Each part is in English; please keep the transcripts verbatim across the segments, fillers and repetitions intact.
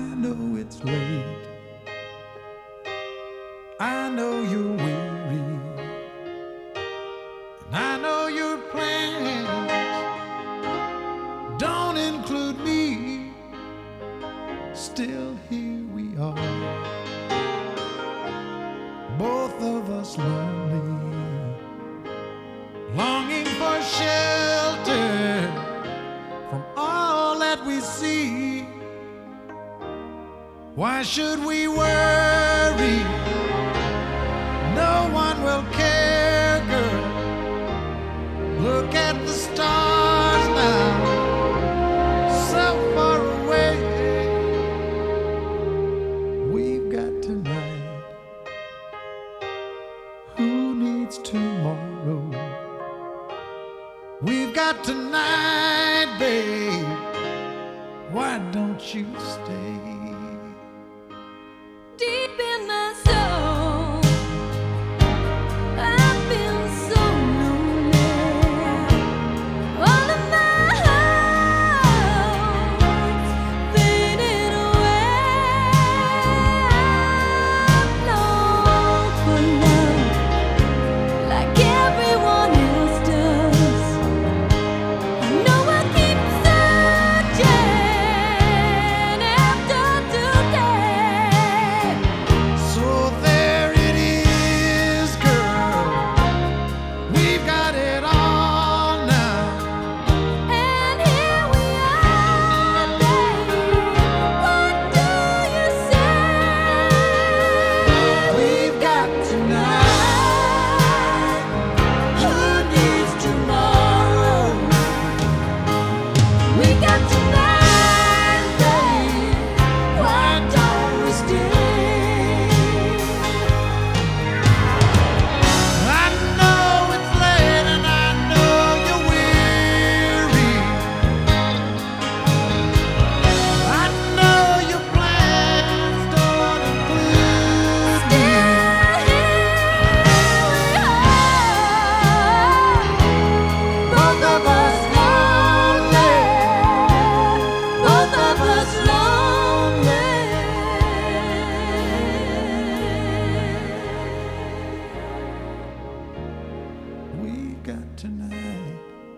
know it's late. I know you're weary, and I know your plans don't include me. Still, here we are, both of us lonely, longing for shelter from all that we see. Why should we worry? No one will care, girl. Look at the stars now, so far away. We've got tonight. Who needs tomorrow? We've got tonight, babe. Why don't you stay? Deep in my soul, I feel so lonely. All of my hopes fading away. I long for love like everyone else does. I know I keep searching after today. So there it is, girl. We've got it all now. And here we are, babe. What do you say? We've got tonight. Who needs tomorrow? We got tonight, babe. Why don't we stay? I know it's late and I know you're weary. I know your plans don't include me. Both of us lonely. Both of us lonely. We got tonight.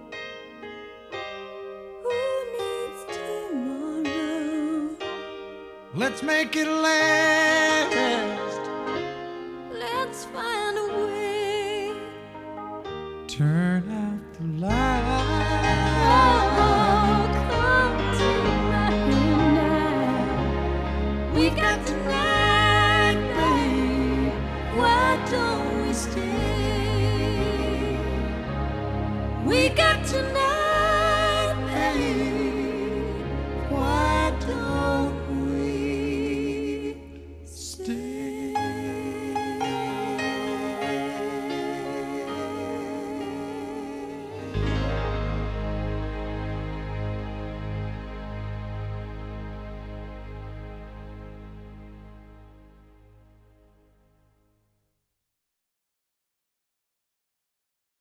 Who needs tomorrow? Let's make it last. Let's find